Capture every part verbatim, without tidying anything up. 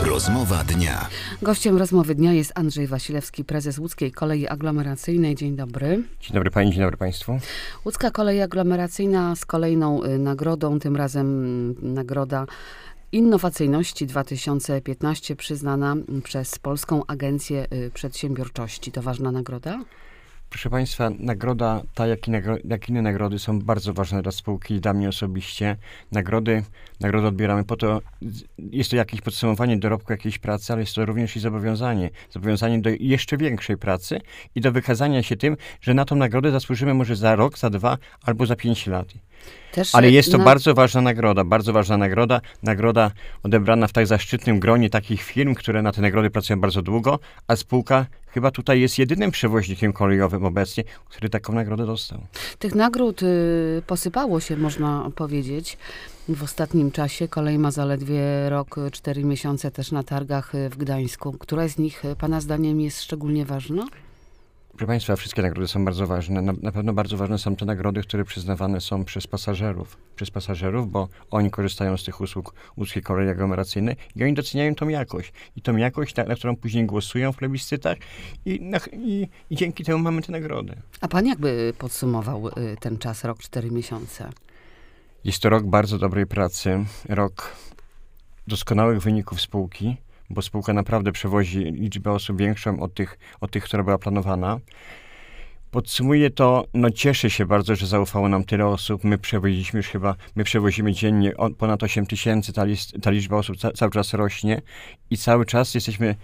Rozmowa dnia. Gościem rozmowy dnia jest Andrzej Wasilewski, prezes Łódzkiej Kolei Aglomeracyjnej. Dzień dobry. Dzień dobry pani, dzień dobry państwu. Łódzka Kolej Aglomeracyjna z kolejną nagrodą, tym razem nagroda Innowacyjności dwa tysiące piętnaście, przyznana przez Polską Agencję Przedsiębiorczości. To ważna nagroda? Proszę państwa, nagroda ta, jak, i nagro, jak inne nagrody są bardzo ważne dla spółki i dla mnie osobiście. Nagrody, nagrody odbieramy po to, jest to jakieś podsumowanie dorobku jakiejś pracy, ale jest to również i zobowiązanie. Zobowiązanie do jeszcze większej pracy i do wykazania się tym, że na tą nagrodę zasłużymy może za rok, za dwa albo za pięć lat. Też Ale jest to na... bardzo ważna nagroda, bardzo ważna nagroda, nagroda odebrana w tak zaszczytnym gronie takich firm, które na te nagrody pracują bardzo długo, a spółka chyba tutaj jest jedynym przewoźnikiem kolejowym obecnie, który taką nagrodę dostał. Tych nagród y, posypało się, można powiedzieć, w ostatnim czasie. Kolej ma zaledwie rok, cztery miesiące też na targach w Gdańsku. Która z nich pana zdaniem jest szczególnie ważna? Proszę państwa, wszystkie nagrody są bardzo ważne. Na, na pewno bardzo ważne są te nagrody, które przyznawane są przez pasażerów. Przez pasażerów, bo oni korzystają z tych usług Łódzkiej Kolei Aglomeracyjnej i oni doceniają tą jakość. I tą jakość, na, na którą później głosują w plebiscytach i, na, i, i dzięki temu mamy te nagrody. A pan jakby podsumował y, ten czas, rok, cztery miesiące? Jest to rok bardzo dobrej pracy, rok doskonałych wyników spółki, bo spółka naprawdę przewozi liczbę osób większą od tych, od tych, która była planowana. Podsumuję to, no cieszę się bardzo, że zaufało nam tyle osób. My przewoziliśmy już chyba, my przewozimy dziennie o, ponad osiem tysięcy, ta, ta liczba osób ca, cały czas rośnie i cały czas jesteśmy,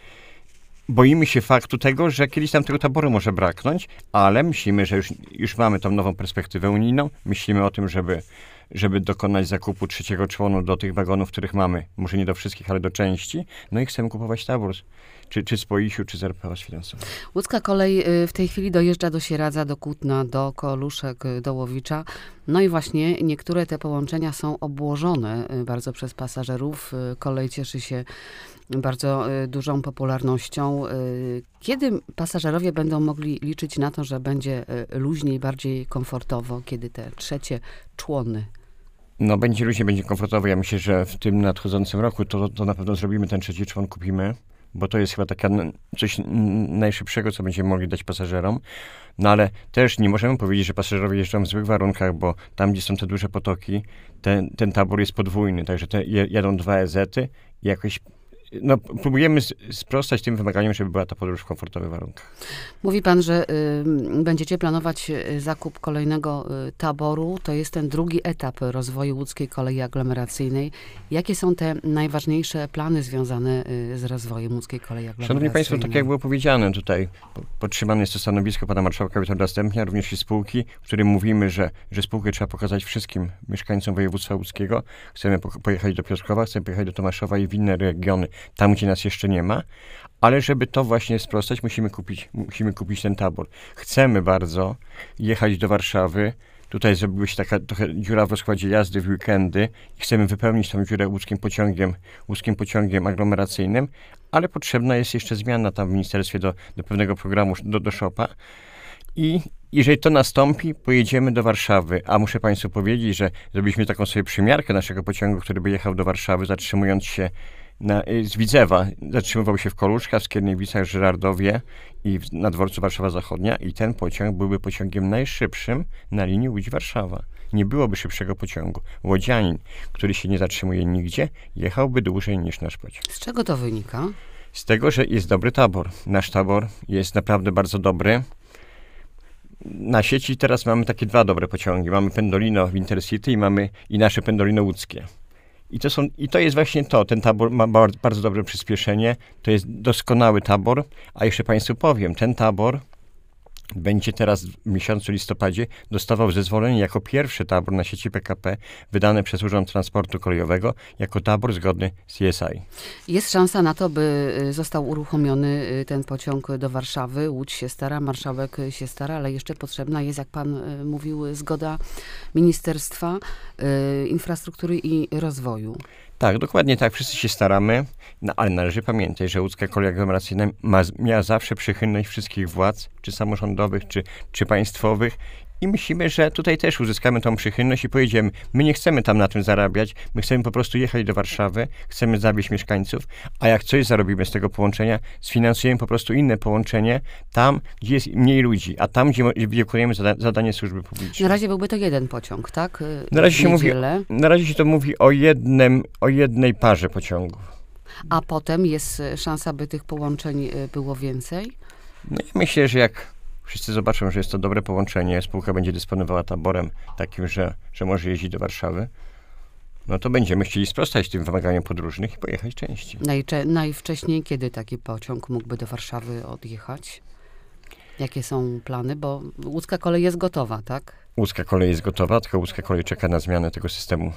boimy się faktu tego, że kiedyś tam tego taboru może braknąć, ale myślimy, że już, już mamy tą nową perspektywę unijną. Myślimy o tym, żeby żeby dokonać zakupu trzeciego członu do tych wagonów, których mamy, może nie do wszystkich, ale do części, no i chcemy kupować tabor, czy, czy z P O I S-u, czy z R P O sfinansowanego. Łódzka Kolej w tej chwili dojeżdża do Sieradza, do Kutna, do Koluszek, do Łowicza. No i właśnie niektóre te połączenia są obłożone bardzo przez pasażerów. Kolej cieszy się bardzo dużą popularnością. Kiedy pasażerowie będą mogli liczyć na to, że będzie luźniej, bardziej komfortowo, kiedy te trzecie człony? No będzie luźniej, będzie komfortowo. Ja myślę, że w tym nadchodzącym roku to, to na pewno zrobimy, ten trzeci człon kupimy, bo to jest chyba taka coś najszybszego, co będziemy mogli dać pasażerom. No ale też nie możemy powiedzieć, że pasażerowie jeżdżą w złych warunkach, bo tam, gdzie są te duże potoki, ten, ten tabor jest podwójny, także te jadą dwa E Z-y i jakoś no, próbujemy sprostać tym wymaganiom, żeby była ta podróż w komfortowych warunkach. Mówi pan, że y, będziecie planować zakup kolejnego y, taboru. To jest ten drugi etap rozwoju Łódzkiej Kolei Aglomeracyjnej. Jakie są te najważniejsze plany związane y, z rozwojem Łódzkiej Kolei Aglomeracyjnej? Szanowni państwo, tak jak było powiedziane tutaj, podtrzymane jest to stanowisko pana marszałka Witolda Stępnia, również i spółki, w którym mówimy, że, że spółkę trzeba pokazać wszystkim mieszkańcom województwa łódzkiego. Chcemy po, pojechać do Piotrkowa, chcemy pojechać do Tomaszowa i w inne regiony, tam, gdzie nas jeszcze nie ma, ale żeby to właśnie sprostać, musimy kupić, musimy kupić ten tabor. Chcemy bardzo jechać do Warszawy. Tutaj zrobiła się taka trochę dziura w rozkładzie jazdy w weekendy i chcemy wypełnić tą dziurę łódzkim pociągiem, łódzkim pociągiem aglomeracyjnym, ale potrzebna jest jeszcze zmiana tam w ministerstwie do, do pewnego programu, do, do szopa. I jeżeli to nastąpi, pojedziemy do Warszawy. A muszę państwu powiedzieć, że zrobiliśmy taką sobie przymiarkę naszego pociągu, który by jechał do Warszawy, zatrzymując się Na, z Widzewa, zatrzymywał się w Koluszkach, w Skierniewicach, Żyrardowie i w, na dworcu Warszawa Zachodnia i ten pociąg byłby pociągiem najszybszym na linii Łódź-Warszawa. Nie byłoby szybszego pociągu. Łodzianin, który się nie zatrzymuje nigdzie, jechałby dłużej niż nasz pociąg. Z czego to wynika? Z tego, że jest dobry tabor. Nasz tabor jest naprawdę bardzo dobry. Na sieci teraz mamy takie dwa dobre pociągi. Mamy Pendolino w Intercity i mamy i nasze Pendolino łódzkie. I to, są, I to jest właśnie to, ten tabor ma bardzo dobre przyspieszenie, to jest doskonały tabor, a jeszcze państwu powiem, ten tabor będzie teraz w miesiącu listopadzie dostawał zezwolenie jako pierwszy tabor na sieci P K P wydane przez Urząd Transportu Kolejowego jako tabor zgodny z C S I. Jest szansa na to, by został uruchomiony ten pociąg do Warszawy. Łódź się stara, marszałek się stara, ale jeszcze potrzebna jest, jak pan mówił, zgoda Ministerstwa Infrastruktury i Rozwoju. Tak, dokładnie tak. Wszyscy się staramy, no, ale należy pamiętać, że Łódzka Kolej Aglomeracyjna ma, miała zawsze przychylność wszystkich władz, czy samorządowych, czy, czy państwowych I myślimy, że tutaj też uzyskamy tą przychylność i pojedziemy. My nie chcemy tam na tym zarabiać, my chcemy po prostu jechać do Warszawy, chcemy zawieźć mieszkańców, a jak coś zarobimy z tego połączenia, sfinansujemy po prostu inne połączenie tam, gdzie jest mniej ludzi, a tam, gdzie, gdzie wykonujemy zada, zadanie służby publicznej. Na razie byłby to jeden pociąg, tak? Na razie się mówi, na razie się to mówi o jednym, o jednej parze pociągów. A potem jest szansa, by tych połączeń było więcej? No ja myślę, że jak wszyscy zobaczą, że jest to dobre połączenie, spółka będzie dysponowała taborem takim, że, że może jeździć do Warszawy, no to będziemy chcieli sprostać tym wymaganiom podróżnych i pojechać częściej. Najcze- najwcześniej kiedy taki pociąg mógłby do Warszawy odjechać? Jakie są plany? Bo łódzka kolej jest gotowa, tak? Łódzka kolej jest gotowa, tylko łódzka kolej czeka na zmianę tego systemu,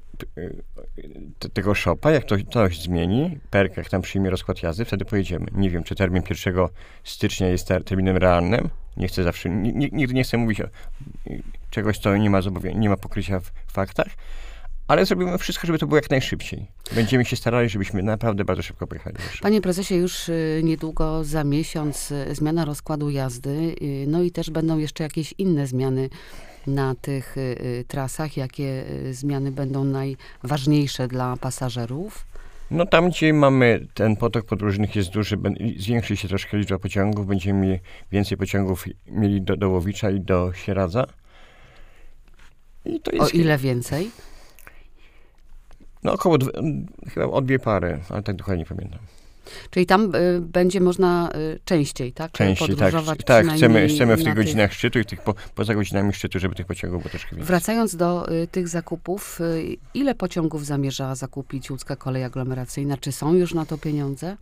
tego szopa. Jak to coś zmieni, P E R K jak tam przyjmie rozkład jazdy, wtedy pojedziemy. Nie wiem, czy termin pierwszego stycznia jest ter- terminem realnym. Nie chcę zawsze, nigdy nie chcę mówić o czegoś, co nie ma, zobowią- nie ma pokrycia w faktach, ale zrobimy wszystko, żeby to było jak najszybciej. Będziemy się starali, żebyśmy naprawdę bardzo szybko pojechali. Panie prezesie, już y, niedługo, za miesiąc, y, zmiana rozkładu jazdy, y, no i też będą jeszcze jakieś inne zmiany na tych y, y, trasach. Jakie y, zmiany będą najważniejsze dla pasażerów? No tam, gdzie mamy ten potok podróżnych jest duży, zwiększy się troszkę liczba pociągów, będziemy mieli więcej pociągów mieli do Dołowicza i do Sieradza. I to jest... O ile więcej? No około, dwie, chyba o dwie pary, ale tak dokładnie nie pamiętam. Czyli tam y, będzie można y, częściej, tak? Częściej, podróżować. tak. Tak, chcemy, chcemy w tych tych godzinach szczytu i tych po, poza godzinami szczytu, żeby tych pociągów było troszkę więcej. Wracając do y, tych zakupów, y, ile pociągów zamierza zakupić Łódzka Kolej Aglomeracyjna? Czy są już na to pieniądze?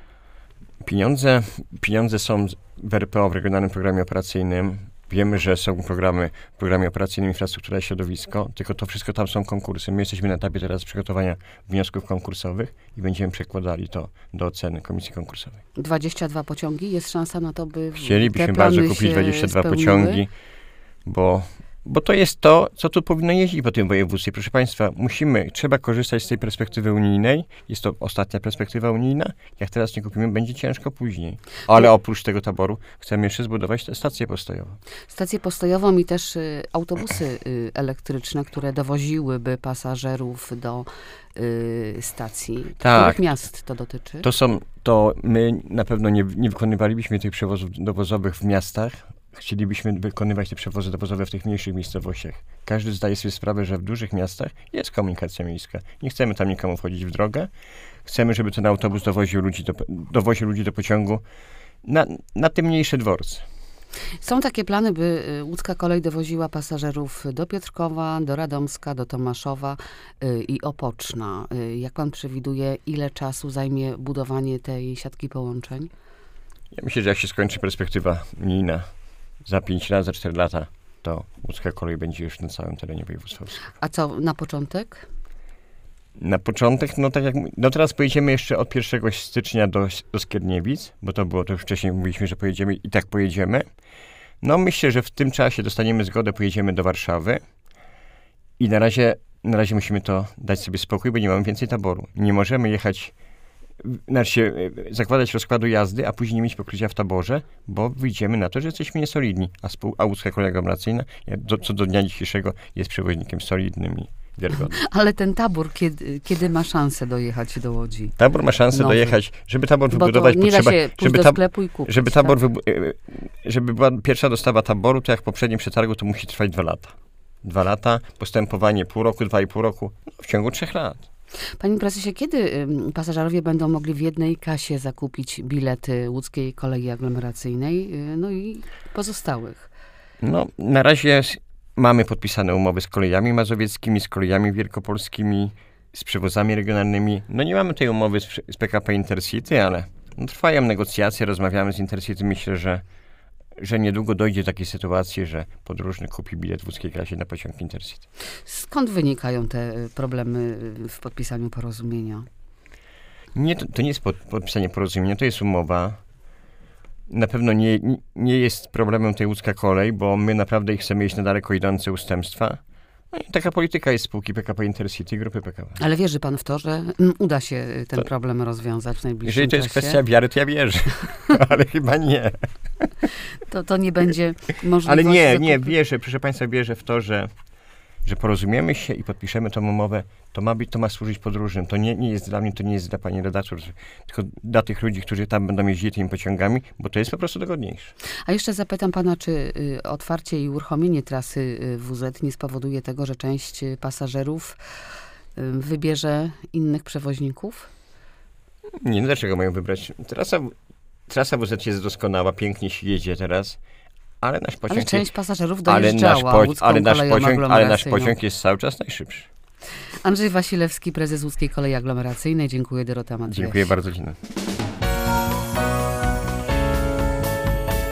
Pieniądze, pieniądze są w R P O, w Regionalnym Programie Operacyjnym. Wiemy, że są programy, w programie operacyjnym Infrastruktura i Środowisko, tylko to wszystko tam są konkursy. My jesteśmy na etapie teraz przygotowania wniosków konkursowych i będziemy przekładali to do oceny komisji konkursowej. dwadzieścia dwa pociągi? Jest szansa na to, by Chcielibyśmy te plany bardzo kupić dwadzieścia dwa spełniły? pociągi, bo, bo to jest to, co tu powinno jeździć po tym województwie. Proszę Państwa, musimy, trzeba korzystać z tej perspektywy unijnej. Jest to ostatnia perspektywa unijna. Jak teraz nie kupimy, będzie ciężko później. Ale oprócz tego taboru chcemy jeszcze zbudować tę stację postojową. Stację postojową i też y, autobusy y, elektryczne, które dowoziłyby pasażerów do y, stacji. Tak. Których miast to dotyczy? To są, to my na pewno nie, nie wykonywalibyśmy tych przewozów dowozowych w miastach. Chcielibyśmy wykonywać te przewozy dowozowe w tych mniejszych miejscowościach. Każdy zdaje sobie sprawę, że w dużych miastach jest komunikacja miejska. Nie chcemy tam nikomu wchodzić w drogę. Chcemy, żeby ten autobus dowoził ludzi do, dowoził ludzi do pociągu na, na te mniejsze dworce. Są takie plany, by y, Łódzka Kolej dowoziła pasażerów do Piotrkowa, do Radomska, do Tomaszowa y, i Opoczna. Y, jak pan przewiduje, ile czasu zajmie budowanie tej siatki połączeń? Ja myślę, że jak się skończy perspektywa unijna za pięć lat, za cztery lata, to Łódzka Kolej będzie już na całym terenie województwa łódzkiego. A co na początek? Na początek, no tak jak, no teraz pojedziemy jeszcze od pierwszego stycznia do, do Skierniewic, bo to było, to już wcześniej mówiliśmy, że pojedziemy i tak pojedziemy. No myślę, że w tym czasie dostaniemy zgodę, pojedziemy do Warszawy i na razie, na razie musimy to dać sobie spokój, bo nie mamy więcej taboru. Nie możemy jechać, znaczy zakładać rozkładu jazdy, a później nie mieć pokrycia w taborze, bo wyjdziemy na to, że jesteśmy niesolidni, a, spół, a Łódzka Kolej Aglomeracyjna do, co do dnia dzisiejszego jest przewoźnikiem solidnym i wiarygodnym. Ale ten tabór, kiedy, kiedy ma szansę dojechać do Łodzi? Tabor ma szansę Nowy. dojechać, żeby tabor Bo wybudować, to nie potrzeba, da się pójść żeby, do tab, sklepu i kupić, żeby tabor, tak? wybu- żeby była pierwsza dostawa taboru, to jak w poprzednim przetargu, to musi trwać dwa lata. Dwa lata, postępowanie pół roku, dwa i pół roku, no, w ciągu trzech lat. Panie prezesie, kiedy y, pasażerowie będą mogli w jednej kasie zakupić bilety Łódzkiej Kolei Aglomeracyjnej, y, no i pozostałych? No, na razie mamy podpisane umowy z kolejami mazowieckimi, z kolejami wielkopolskimi, z przewozami regionalnymi. No nie mamy tej umowy z, z P K P Intercity, ale no, trwają negocjacje, rozmawiamy z Intercity. Myślę, że, że niedługo dojdzie do takiej sytuacji, że podróżny kupi bilet w łódzkiej klasie na pociąg Intercity. Skąd wynikają te problemy w podpisaniu porozumienia? Nie, to, to nie jest pod, podpisanie porozumienia, to jest umowa. Na pewno nie, nie jest problemem tej Łódzka Kolej, bo my naprawdę chcemy iść na daleko idące ustępstwa. No i taka polityka jest spółki P K P Intercity, grupy P K P. Ale wierzy pan w to, że mm, uda się ten to, problem rozwiązać w najbliższym jeżeli to jest czasie? kwestia wiary, to ja wierzę, ale chyba nie. To, to nie będzie możliwości. Ale nie, zakupu. nie, wierzę, proszę państwa, wierzę w to, że, że porozumiemy się i podpiszemy tą umowę. To ma być, to ma służyć podróżnym. To nie, nie jest dla mnie, to nie jest dla pani redaktor, tylko dla tych ludzi, którzy tam będą jeździli tymi pociągami, bo to jest po prostu dogodniejsze. A jeszcze zapytam pana, czy y, otwarcie i uruchomienie trasy y, W Z nie spowoduje tego, że część y, pasażerów y, wybierze innych przewoźników? Nie, no dlaczego mają wybrać? Trasa, trasa W Z jest doskonała, pięknie się jedzie teraz, ale nasz pociąg... Ale część pasażerów ale nasz, dojeżdżała po, łódzką ale, nasz koleją pociąg, ale nasz aglomeracyjną. pociąg jest cały czas najszybszy. Andrzej Wasilewski, prezes Łódzkiej Kolei Aglomeracyjnej. Dziękuję, Dorota Madrzejewska. Dziękuję bardzo, Gina.